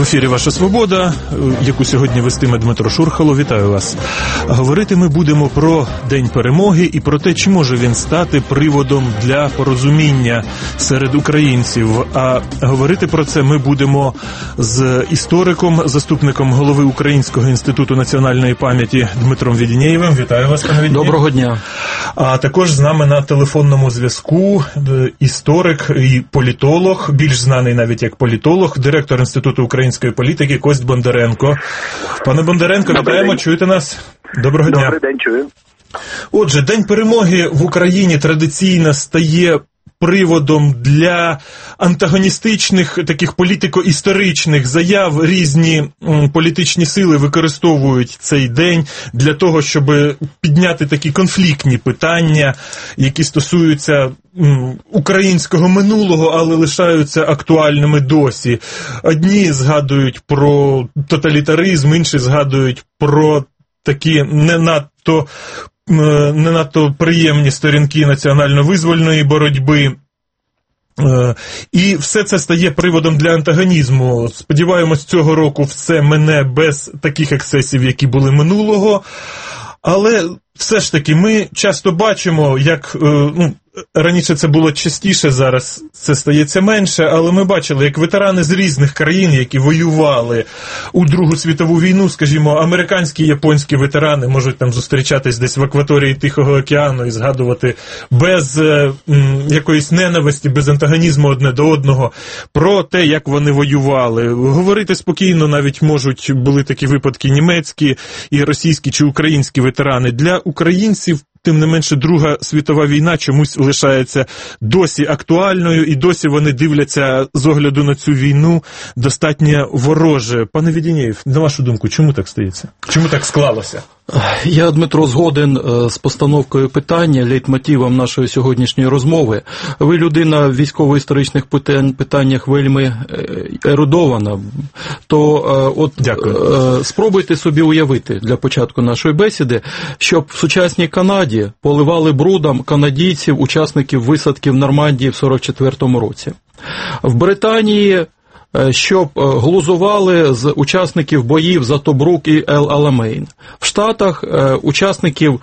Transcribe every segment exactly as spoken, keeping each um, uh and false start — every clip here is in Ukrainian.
ефірі «Ваша свобода», яку сьогодні вестиме Дмитро Шурхало. Вітаю вас. Говорити ми будемо про День перемоги і про те, чи може він стати приводом для порозуміння серед українців. А говорити про це ми будемо з істориком, заступником голови Українського інституту національної пам'яті Дмитром Веденєєвим. Вітаю вас, пане Веденєєв. Доброго дня. А також з нами на телефонному зв'язку історик і політолог, більш знаний навіть як політолог, директор Інституту української політики Кость Бондаренко. Пане Бондаренко, Добрий вітаємо, день. Чуєте нас? Доброго дня. Добрий день, чую. Отже, День перемоги в Україні традиційно стає приводом для антагоністичних, таких політико-історичних заяв. Різні м, політичні сили використовують цей день для того, щоб підняти такі конфліктні питання, які стосуються м, українського минулого, але лишаються актуальними досі. Одні згадують про тоталітаризм, інші згадують про такі не надто не надто приємні сторінки національно-визвольної боротьби. І все це стає приводом для антагонізму. Сподіваємось, цього року все мине без таких ексцесів, які були минулого. Але все ж таки ми часто бачимо, як ну, раніше це було частіше, зараз це стається менше, але ми бачили, як ветерани з різних країн, які воювали у Другу світову війну, скажімо, американські і японські ветерани можуть там зустрічатись десь в акваторії Тихого океану і згадувати без м, якоїсь ненависті, без антагонізму одне до одного про те, як вони воювали. Говорити спокійно навіть можуть, були такі випадки, німецькі і російські чи українські ветерани. Для українців, тим не менше, Друга світова війна чомусь лишається досі актуальною, і досі вони дивляться з огляду на цю війну достатньо вороже. Пане Веденєєв, на вашу думку, чому так стається? Чому так склалося? Я, Дмитро, згоден з постановкою питання, лейтмотивом нашої сьогоднішньої розмови. Ви людина в військово-історичних питаннях вельми ерудована. То от Дякую. Спробуйте собі уявити для початку нашої бесіди, щоб в сучасній Канаді поливали брудом канадійців, учасників висадки в Нормандії в сорок четвертому році. В Британії щоб глузували з учасників боїв за Тобрук і Ел-Аламейн. В Штатах учасників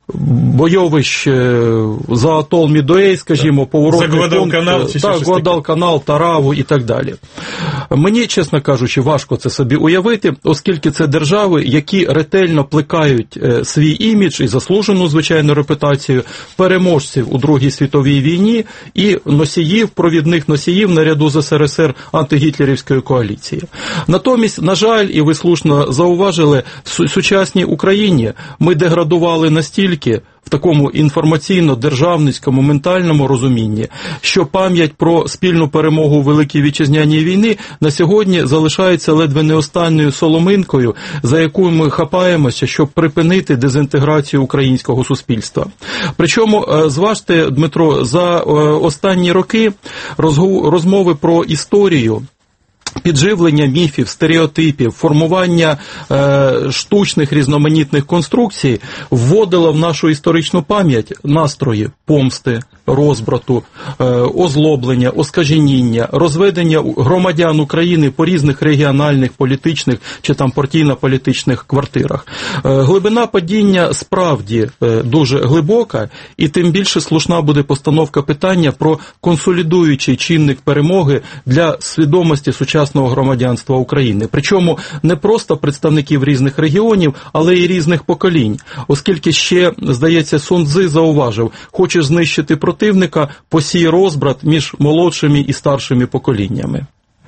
бойовищ за атол Мідуей, скажімо, поворотний пункт, так, Гвадалканал, Тараву і так далі. Мені, чесно кажучи, важко це собі уявити, оскільки це держави, які ретельно плекають свій імідж і заслужену, звичайно, репутацію переможців у Другій світовій війні і носіїв, провідних носіїв наряду з ес ер ес ер антигітлерівської коаліції. Натомість, на жаль, і ви слушно зауважили, в сучасній Україні ми деградували настільки, в такому інформаційно-державницькому ментальному розумінні, що пам'ять про спільну перемогу у Великій Вітчизняній війні на сьогодні залишається ледве не останньою соломинкою, за яку ми хапаємося, щоб припинити дезінтеграцію українського суспільства. Причому, зважте, Дмитро, за останні роки розмови про історію, підживлення міфів, стереотипів, формування е, штучних різноманітних конструкцій вводило в нашу історичну пам'ять настрої помсти, розбрату, е, озлоблення, оскаженіння, розведення громадян України по різних регіональних, політичних чи там партійно-політичних квартирах. Е, глибина падіння справді е, дуже глибока, і тим більше слушна буде постановка питання про консолідуючий чинник перемоги для свідомості сучасного громадянства України. Причому не просто представників різних регіонів, але й різних поколінь. Оскільки ще, здається, Сун Цзи зауважив, хочеш знищити противника, посій розбрат між молодшими і старшими поколіннями.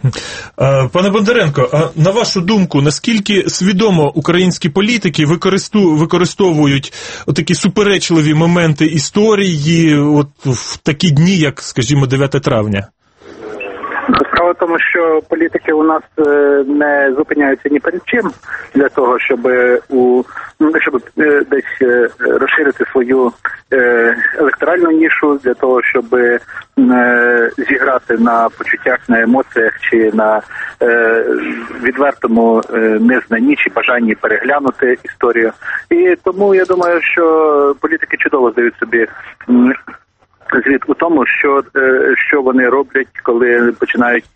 Пане Бондаренко, а на вашу думку, наскільки свідомо українські політики використовують такі суперечливі моменти історії от в такі дні, як, скажімо, дев'яте травня? Справа в тому, що політики у нас не зупиняються ні перед чим для того, щоб у щоб десь розширити свою електоральну нішу, для того, щоб зіграти на почуттях, на емоціях чи на відвертому незнанні чи бажанні переглянути історію. І тому я думаю, що політики чудово здають собі звіт у тому, що, що вони роблять, коли починають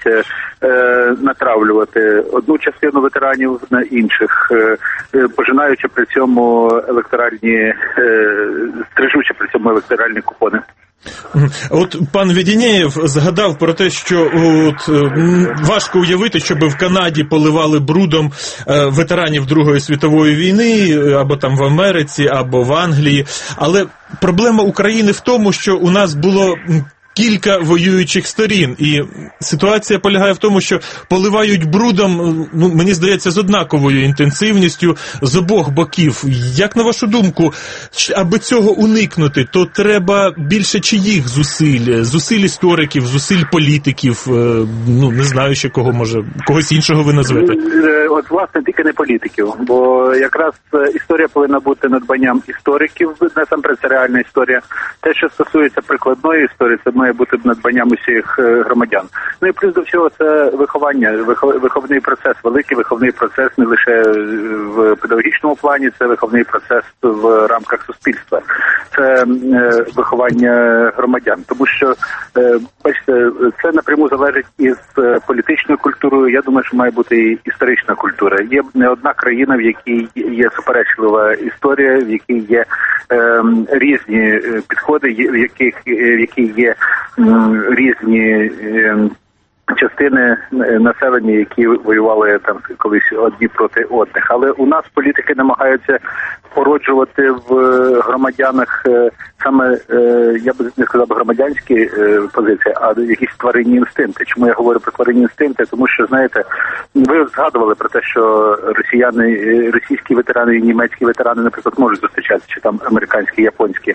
натравлювати одну частину ветеранів на інших, пожинаючи при цьому електоральні, стрижучи при цьому електоральні купони. От пан Веденєєв згадав про те, що от, важко уявити, щоб в Канаді поливали брудом ветеранів Другої світової війни, або там в Америці, або в Англії. Але проблема України в тому, що у нас було кілька воюючих сторін, і ситуація полягає в тому, що поливають брудом, ну, мені здається, з однаковою інтенсивністю з обох боків. Як на вашу думку, аби цього уникнути, то треба більше чиїх зусиль? Зусиль істориків, зусиль політиків, ну, не знаю ще кого, може, когось іншого ви назвете? От, власне, тільки не політиків, бо якраз історія повинна бути надбанням істориків, насамперед це реальна історія. Те, що стосується прикладної історії, це має бути надбанням усіх громадян. Ну і плюс до всього це виховання, виховний процес, великий виховний процес не лише в педагогічному плані, це виховний процес в рамках суспільства. Це виховання громадян, тому що, бачите, це напряму залежить із політичною культурою. Я думаю, що має бути і історична культура. Є не одна країна, в якій є суперечлива історія, в якій є е, різні підходи, в яких в якій є м, різні е, частини населення, які воювали там колись одні проти одних. Але у нас політики намагаються породжувати в громадянах саме, я б не сказав громадянські позиції, а якісь тваринні інстинкти. Чому я говорю про тваринні інстинкти? Тому що, знаєте, ви згадували про те, що росіяни, російські ветерани і німецькі ветерани, наприклад, можуть зустрічатися, чи там американські, японські.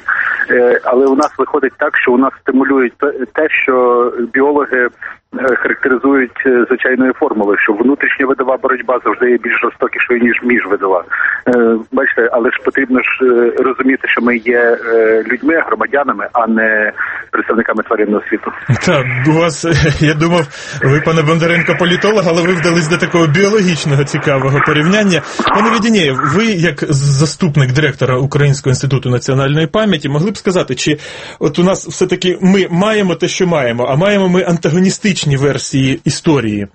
Але у нас виходить так, що у нас стимулюють те, що біологи характеризують звичайною формулою, що внутрішня видова боротьба завжди є більш жорстокішою, ніж міжвидова. Бачите, але ж потрібно ж розуміти, що ми є людьми, громадянами, а не представниками тваринного світу. Так, у вас, я думав, ви, пане Бондаренко, політолог, але ви вдались до такого біологічного цікавого порівняння. Пане Веденєєв, ви, як заступник директора Українського інституту національної пам'яті, могли б сказати, чи от у нас все-таки ми маємо те, що маємо, а маємо ми антагоністичні версії історії,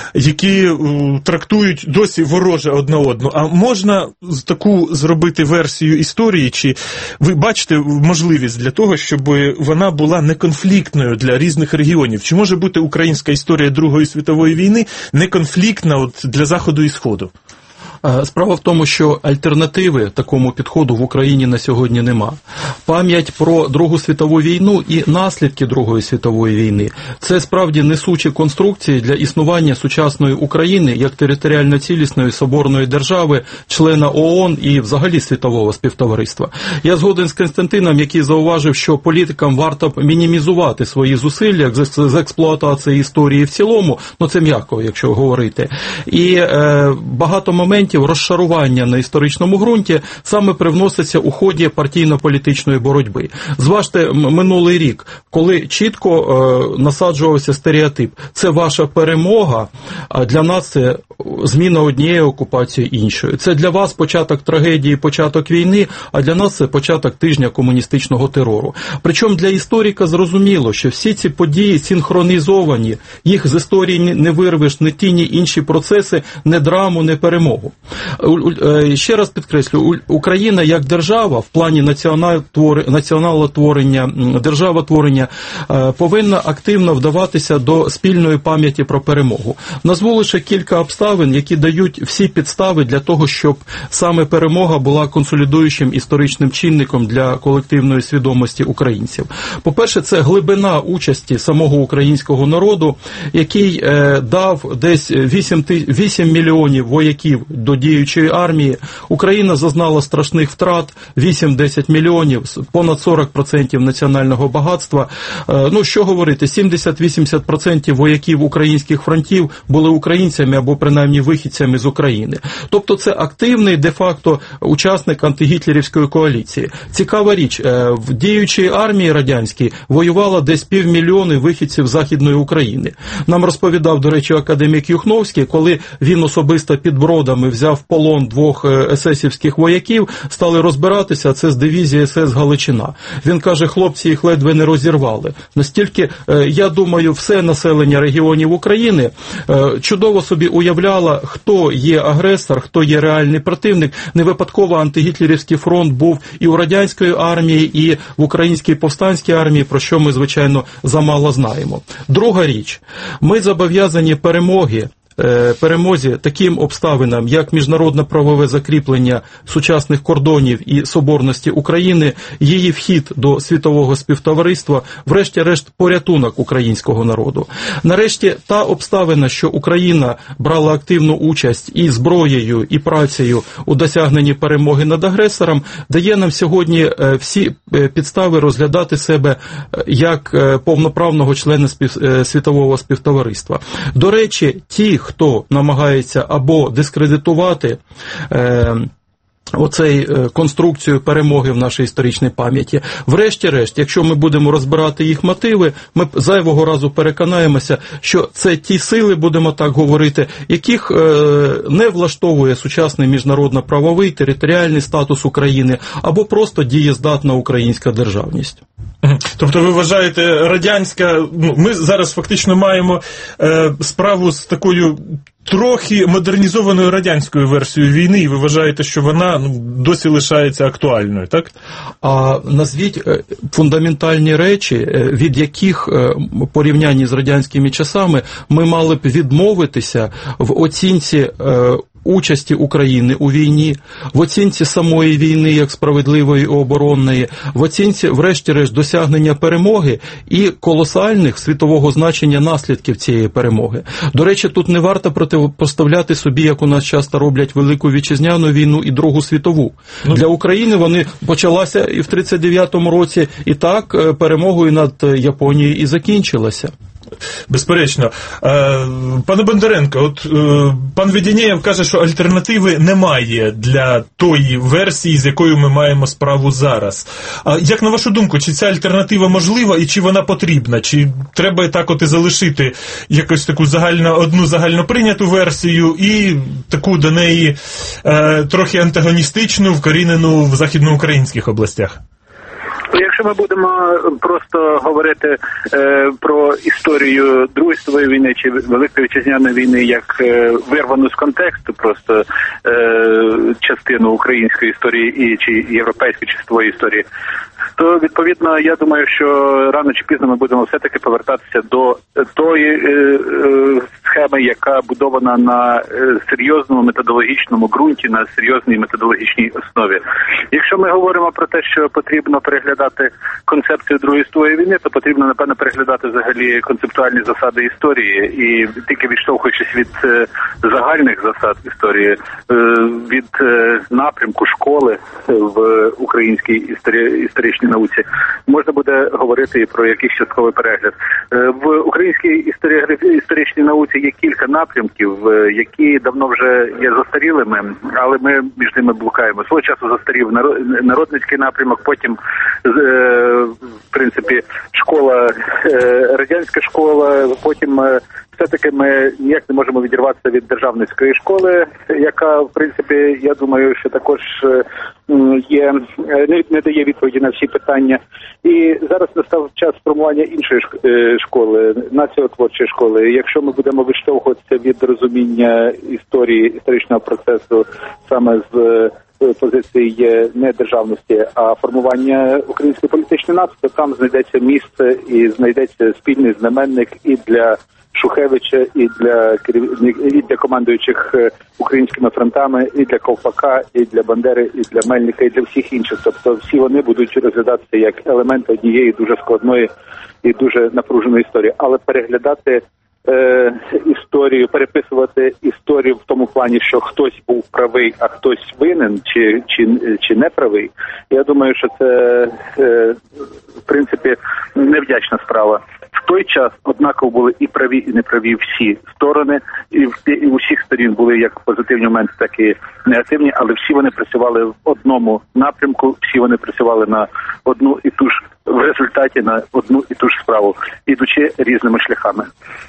які трактують досі вороже одна одну. А можна таку зробити версію історії, чи ви бачите можливість для того, щоб вона була неконфліктною для різних регіонів? Чи може бути українська історія Другої світової війни неконфліктна от для Заходу і Сходу? Справа в тому, що альтернативи такому підходу в Україні на сьогодні нема. Пам'ять про Другу світову війну і наслідки Другої світової війни – це справді несучі конструкції для існування сучасної України як територіально цілісної соборної держави, члена ООН і взагалі світового співтовариства. Я згоден з Костянтином, який зауважив, що політикам варто мінімізувати свої зусилля з експлуатації історії в цілому, ну це м'яко, якщо говорити. І е, багато моментів розшарування на історичному ґрунті саме привноситься у ході партійно-політичної боротьби. Зважте минулий рік, коли чітко е, насаджувався стереотип. Це ваша перемога, а для нас це зміна однієї окупації іншою. Це для вас початок трагедії, початок війни, а для нас це початок тижня комуністичного терору. Причому для історика зрозуміло, що всі ці події синхронізовані, їх з історії не вирвеш ні ті, ні інші процеси, не драму, не перемогу. Ще раз підкреслю, Україна як держава в плані націоналотворення, державотворення повинна активно вдаватися до спільної пам'яті про перемогу. Назву лише кілька обставин, які дають всі підстави для того, щоб саме перемога була консолідуючим історичним чинником для колективної свідомості українців. По-перше, це глибина участі самого українського народу, який дав десь вісім мільйонів вояків до діючої армії. Україна зазнала страшних втрат, вісім-десять мільйонів, понад сорок відсотків національного багатства. Ну, що говорити, сімдесят-вісімдесят відсотків вояків українських фронтів були українцями або принаймні принаймні вихідцями з України. Тобто це активний де-факто учасник антигітлерівської коаліції. Цікава річ, в діючій армії радянській воювало десь півмільйони вихідців з Західної України. Нам розповідав, до речі, академік Юхновський, коли він особисто під Бродами взяв в полон двох есесівських вояків, стали розбиратися, це з дивізії ес ес Галичина. Він каже, хлопці їх ледве не розірвали. Настільки, я думаю, все населення регіонів України чудово собі уявляло, хто є агресор, хто є реальний противник. Не випадково антигітлерівський фронт був і у радянської армії, і в українській повстанській армії, про що ми, звичайно, замало знаємо. Друга річ. Ми зобов'язані перемоги, перемозі таким обставинам, як міжнародно-правове закріплення сучасних кордонів і соборності України, її вхід до світового співтовариства, врешті-решт порятунок українського народу. Нарешті, та обставина, що Україна брала активну участь і зброєю, і працею у досягненні перемоги над агресором, дає нам сьогодні всі підстави розглядати себе як повноправного члена світового співтовариства. До речі, ті, хто намагається або дискредитувати е, оцей е, конструкцію перемоги в нашій історичній пам'яті, врешті-решт, якщо ми будемо розбирати їх мотиви, ми зайвого разу переконаємося, що це ті сили, будемо так говорити, яких е, не влаштовує сучасний міжнародно-правовий територіальний статус України або просто дієздатна українська державність. Тобто ви вважаєте, радянська, ну, ми зараз фактично маємо е, справу з такою трохи модернізованою радянською версією війни, і ви вважаєте, що вона ну, досі лишається актуальною, так? А назвіть фундаментальні речі, від яких в порівнянні з радянськими часами ми мали б відмовитися в оцінці участі України у війні, в оцінці самої війни як справедливої і оборонної, в оцінці, врешті-решт, досягнення перемоги і колосальних світового значення наслідків цієї перемоги. До речі, тут не варто протиставляти собі, як у нас часто роблять, Велику Вітчизняну війну і Другу світову. Ну, для України вони почалася і в тридцять дев'ятому році, і так перемогою над Японією і закінчилася. Безперечно. Пане Бондаренко, от пан Веденєєв каже, що альтернативи немає для тої версії, з якою ми маємо справу зараз. А як на вашу думку, чи ця альтернатива можлива і чи вона потрібна? Чи треба так от і залишити якусь таку загально, одну загальноприйняту версію і таку до неї е, трохи антагоністичну, вкорінену в західноукраїнських областях? Якщо ми будемо просто говорити е, про історію Другої світової війни чи Великої Вітчизняної війни як е, вирвану з контексту, просто е, частину української історії і чи європейської чи світової історії, то відповідно я думаю, що рано чи пізно ми будемо все-таки повертатися до тої е, е, схеми, яка будована на е, серйозному методологічному ґрунті, на серйозній методологічній основі. Якщо ми говоримо про те, що потрібно переглядати концепцію Другої світової війни, то потрібно, напевно, переглядати взагалі концептуальні засади історії і тільки відштовхуючись від е, загальних засад історії, е, від е, напрямку школи в українській історії, історичній науці, можна буде говорити і про якийсь частковий перегляд. Е, в українській історії, історичній науці є кілька напрямків, е, які давно вже є застарілими, але ми між ними блукаємо. Свого часу застарів народницький напрямок, потім в принципі школа, радянська школа, потім все-таки ми ніяк не можемо відірватися від державницької школи, яка, в принципі, я думаю, що також є, не, не дає відповіді на всі питання. І зараз настав час формування іншої школи, націотворчої школи. Якщо ми будемо відштовхуватися від розуміння історії, історичного процесу саме з позиції не державності, а формування української політичної нації, то там знайдеться місце і знайдеться спільний знаменник і для Шухевича, і для і для командуючих українськими фронтами, і для Ковпака, і для Бандери, і для Мельника, і для всіх інших. Тобто всі вони будуть розглядатися як елементи однієї дуже складної і дуже напруженої історії. Але переглядати е, історію, переписувати історію в тому плані, що хтось був правий, а хтось винен, чи, чи, чи не правий, я думаю, що це, е, в принципі, невдячна справа. той час однаково були і праві, і неправі всі сторони, і в і в усіх сторін були як позитивні моменти, так і негативні, але всі вони працювали в одному напрямку, всі вони працювали на одну і ту ж, в результаті на одну і ту ж справу, ідучи різними шляхами.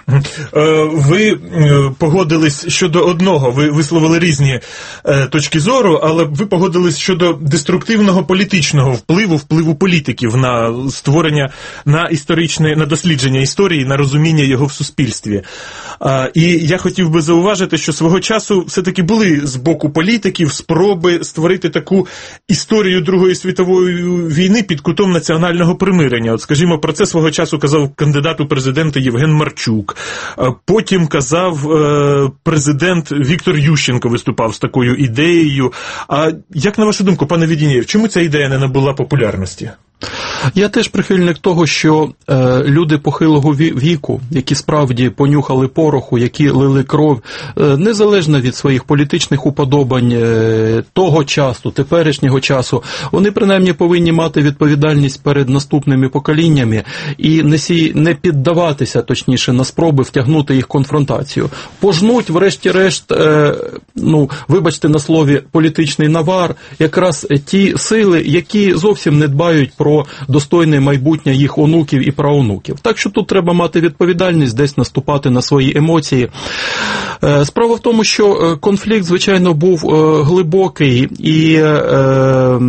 Ви погодились щодо одного, ви висловили різні точки зору, але ви погодились щодо деструктивного політичного впливу, впливу політиків на створення, на історичне, на дослідження історії, на розуміння його в суспільстві. І я хотів би зауважити, що свого часу все-таки були з боку політиків спроби створити таку історію Другої світової війни під кутом національного примирення. От, скажімо, про це свого часу казав кандидат у президенти Євген Марчук. Потім казав президент Віктор Ющенко, виступав з такою ідеєю. А як на вашу думку, пане Веденєєв, чому ця ідея не набула популярності? Я теж прихильник того, що е, люди похилого віку, які справді понюхали пороху, які лили кров, е, незалежно від своїх політичних уподобань е, того часу, теперішнього часу, вони принаймні повинні мати відповідальність перед наступними поколіннями і не, сі, не піддаватися, точніше, на спроби втягнути їх в конфронтацію. Пожнуть, врешті-решт, е, ну, вибачте на слові, політичний навар, якраз ті сили, які зовсім не дбають про достойне майбутнє їх онуків і праонуків. Так що тут треба мати відповідальність, десь наступати на свої емоції. Справа в тому, що конфлікт, звичайно, був глибокий, і е,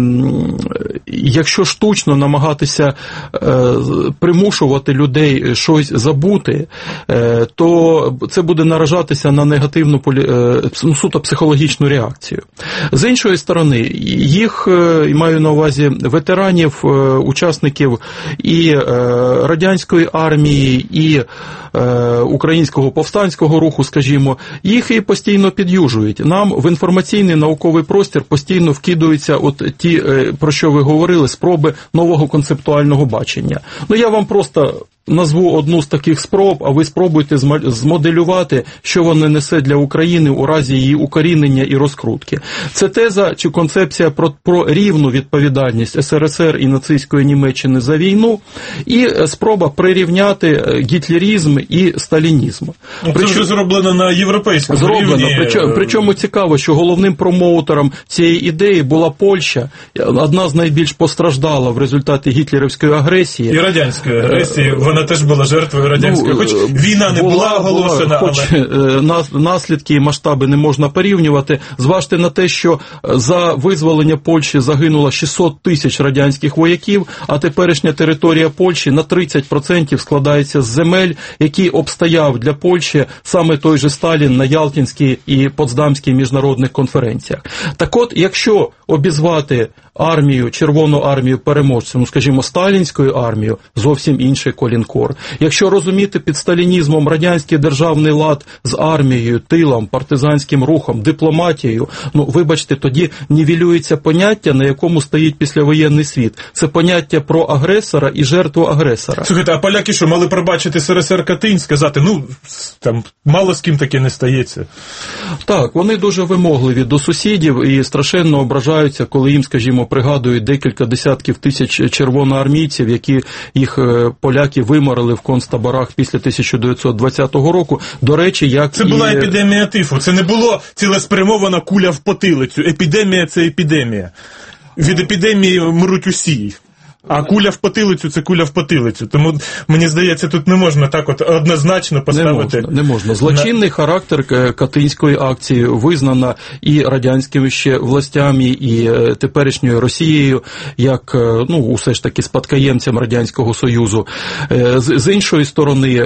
якщо штучно намагатися е, примушувати людей щось забути, е, то це буде наражатися на негативну полі... е, суто психологічну реакцію. З іншої сторони, їх, е, маю на увазі ветеранів, е, учасників і е, радянської армії, і е, українського повстанського руху, скажімо, їх і постійно підюжують. Нам в інформаційний науковий простір постійно вкидаються от ті, е, про що ви говорили, спроби нового концептуального бачення. Ну, я вам просто назву одну з таких спроб, а ви спробуйте змоделювати, що вона несе для України у разі її укорінення і розкрутки. Це теза чи концепція про, про рівну відповідальність ес ер ес ер і нацистської Німеччини за війну, і спроба прирівняти гітлерізм і сталінізм. Це Причому, вже зроблено на європейському зроблено. рівні. Причому, причому цікаво, що головним промоутером цієї ідеї була Польща, одна з найбільш постраждала в результаті гітлерівської агресії. І радянської агресії, вона теж була жертвою радянської. Хоч війна не була, була оголошена, була, хоч але... наслідки і масштаби не можна порівнювати. Зважте на те, що за визволення Польщі загинуло шістсот тисяч радянських вояків, а теперішня територія Польщі на тридцять відсотків складається з земель, які обстояв для Польщі саме той же Сталін на Ялтинській і Потсдамській міжнародних конференціях. Так от, якщо обізвати армію, Червону армію переможцем, ну, скажімо, сталінською армією, зовсім інший колінкор. Якщо розуміти під сталінізмом радянський державний лад з армією, тилом, партизанським рухом, дипломатією, ну, вибачте, тоді нівелюється поняття, на якому стоїть післявоєнний світ. Це поняття про агресора і жертву агресора. Слухайте, а поляки що, мали пробачити ес ер ес ер Катинь, сказати, ну, там, мало з ким таке не стається? Так, вони дуже вимогливі до сусідів і страшенно ображаються, коли їм, скажімо, пригадують декілька десятків тисяч червоноармійців, які їх поляки виморили в концтаборах після тисяча дев'ятсот двадцятого року. До речі, як це була і... епідемія тифу, це не було цілеспрямована куля в потилицю. Епідемія – це епідемія. Від епідемії мруть усі. А куля в потилицю – це куля в потилицю. Тому, мені здається, тут не можна так от однозначно поставити. Не можна, не можна. Злочинний на... характер Катинської акції визнана і радянськими ще властями, і теперішньою Росією, як, ну, усе ж таки спадкоємцем Радянського Союзу. З, з іншої сторони,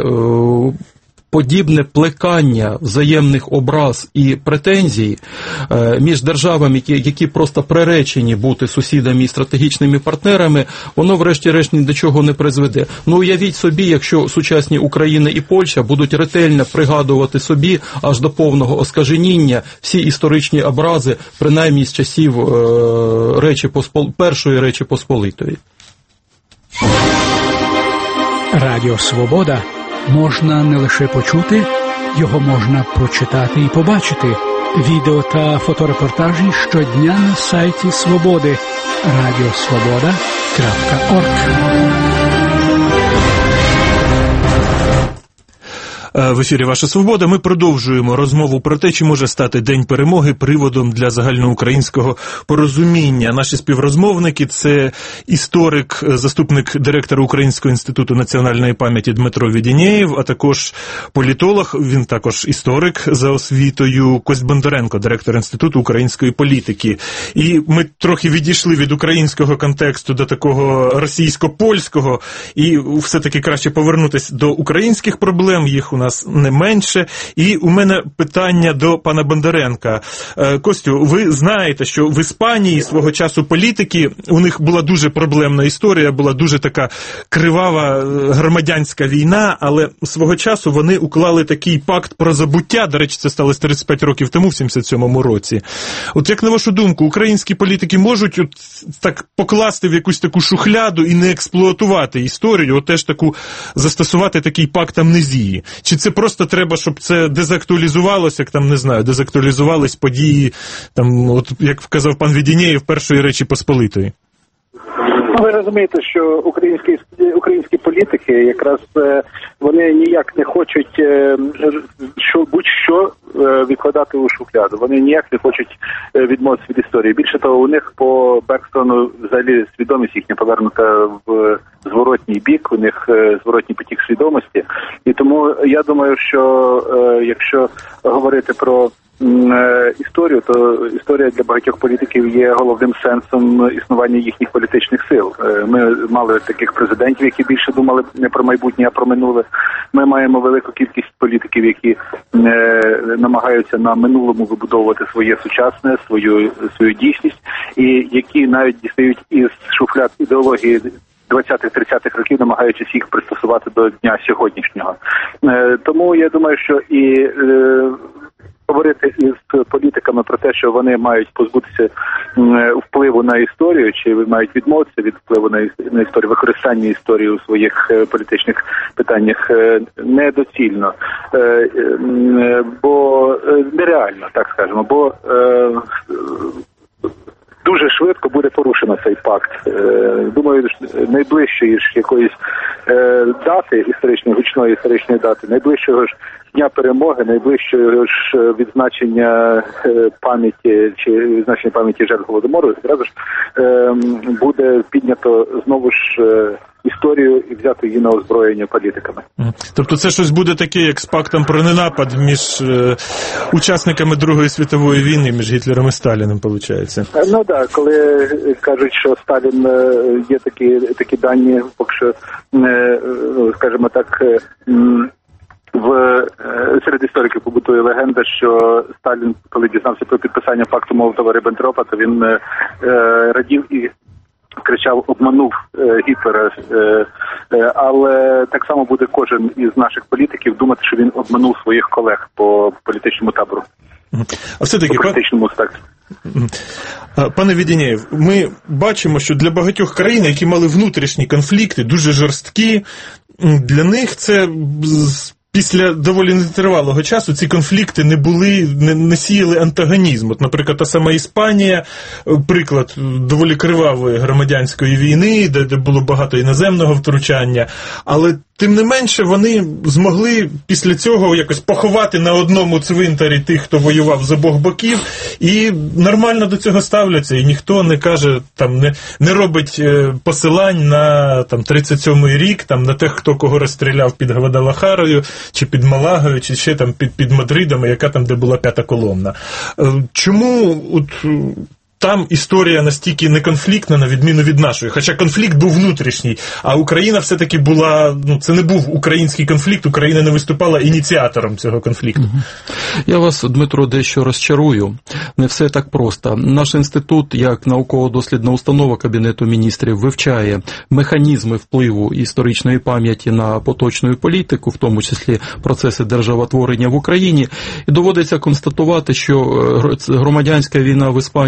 подібне плекання взаємних образ і претензій між державами, які, які просто приречені бути сусідами і стратегічними партнерами, воно врешті-решт ні до чого не призведе. Ну, уявіть собі, якщо сусідні Україна і Польща будуть ретельно пригадувати собі аж до повного оскаженіння всі історичні образи, принаймні з часів е, Речі Поспол... Першої Речі Посполитої. Радіо Свобода можна не лише почути, його можна прочитати і побачити. Відео та фоторепортажі щодня на сайті Свободи радіосвобода крапка орг. В ефірі «Ваша свобода». Ми продовжуємо розмову про те, чи може стати День перемоги приводом для загальноукраїнського порозуміння. Наші співрозмовники – це історик, заступник директора Українського інституту національної пам'яті Дмитро Веденєєв, а також політолог, він також історик за освітою, Кость Бондаренко, директор Інституту української політики. І ми трохи відійшли від українського контексту до такого російсько-польського, і все-таки краще повернутися до українських проблем, їх у нас не менше. І у мене питання до пана Бондаренка. Костю, ви знаєте, що в Іспанії свого часу політики, у них була дуже проблемна історія, була дуже така кривава громадянська війна, але свого часу вони уклали такий пакт про забуття, до речі, це сталося тридцять п'ять років тому, в сімдесят сьомому році. От як на вашу думку, українські політики можуть от так покласти в якусь таку шухляду і не експлуатувати історію, от теж таку застосувати такий пакт амнезії? Чи це просто треба, щоб це дезактуалізувалося, як там, не знаю, дезактуалізувались події, там, от як вказав пан Веденєєв, Першої Речі Посполитої? Ви розумієте, що українські українські політики якраз вони ніяк не хочуть що будь-що відкладати у шухляду. Вони ніяк не хочуть відмовитися від історії. Більше того, у них по Бекстону взагалі свідомість їхня повернута в зворотній бік, у них зворотній потік свідомості. І тому я думаю, що якщо говорити про історію, то історія для багатьох політиків є головним сенсом існування їхніх політичних сил. Ми мали таких президентів, які більше думали не про майбутнє, а про минуле. Ми маємо велику кількість політиків, які намагаються на минулому вибудовувати своє сучасне, свою, свою дійсність, і які навіть дістають із шуфляд ідеології двадцятих-тридцятих років, намагаючись їх пристосувати до дня сьогоднішнього. Тому я думаю, що і говорити із політиками про те, що вони мають позбутися впливу на історію, чи мають відмовитися від впливу на історію, використання історії у своїх політичних питаннях, недоцільно, бо нереально, так скажемо, бо дуже швидко буде порушено цей пакт. Думаю, найближчої ж якоїсь дати історичної, гучної історичної дати, найближчого ж Дня перемоги, найближчого ж відзначення пам'яті чи відзначення пам'яті жертв Голодомору, зразу ж буде піднято знову ж історію і взяти її на озброєння політиками. Тобто це щось буде таке, як з пактом про ненапад між е, учасниками Другої світової війни, між Гітлером і Сталіним, виходить? Ну так, коли кажуть, що Сталін, є такі, такі дані, поки що, скажімо так, в серед істориків побутує легенда, що Сталін, коли дізнався про підписання пакту Молотова-Ріббентропа, то він е, радів і кричав, обманув е, Гітлера, е, е, але так само буде кожен із наших політиків думати, що він обманув своїх колег по політичному табору. А все-таки, по політичному спектру. Пане Веденєєв, ми бачимо, що для багатьох країн, які мали внутрішні конфлікти, дуже жорсткі, для них це після доволі нетривалого часу ці конфлікти не були, не, не сіяли антагонізм. От, наприклад, та сама Іспанія, приклад доволі кривавої громадянської війни, де, де було багато іноземного втручання, але тим не менше вони змогли після цього якось поховати на одному цвинтарі тих, хто воював з обох боків, і нормально до цього ставляться, і ніхто не каже, там, не, не робить посилань на там, тридцять сьомий рік, там, на тих, хто кого розстріляв під Гвадалахарою, чи під Малагою, чи ще там під, під Мадридом, яка там, де була п'ята колонна. Чому от там історія настільки неконфліктна, на відміну від нашої? Хоча конфлікт був внутрішній, а Україна все-таки була, ну, це не був український конфлікт, Україна не виступала ініціатором цього конфлікту. Я вас, Дмитро, дещо розчарую. Не все так просто. Наш інститут, як науково-дослідна установа Кабінету міністрів, вивчає механізми впливу історичної пам'яті на поточну політику, в тому числі процеси державотворення в Україні, і доводиться констатувати, що громадянська війна в Іспанії припинилася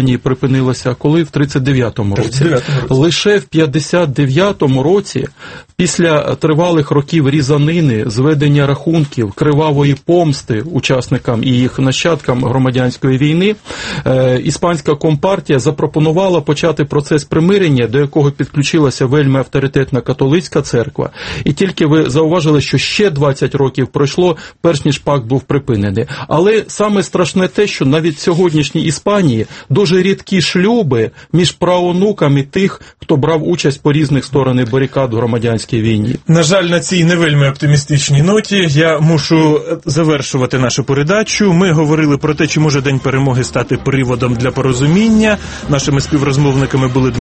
припинилася, коли в тридцять дев'ятому році. тридцять дев'ятому році. Лише в п'ятдесят дев'ятому році, після тривалих років різанини, зведення рахунків, кривавої помсти учасникам і їх нащадкам громадянської війни, е, іспанська компартія запропонувала почати процес примирення, до якого підключилася вельми авторитетна католицька церква. І тільки ви зауважили, що ще двадцять років пройшло, перш ніж пакт був припинений. Але саме страшне те, що навіть в сьогоднішній Іспанії дуже рідкі шлюби між праонуками тих, хто брав участь по різних сторонах барикад в громадянській війні. На жаль, на цій не вельми оптимістичній ноті я мушу завершувати нашу передачу. Ми говорили про те, чи може День Перемоги стати приводом для порозуміння. Нашими співрозмовниками були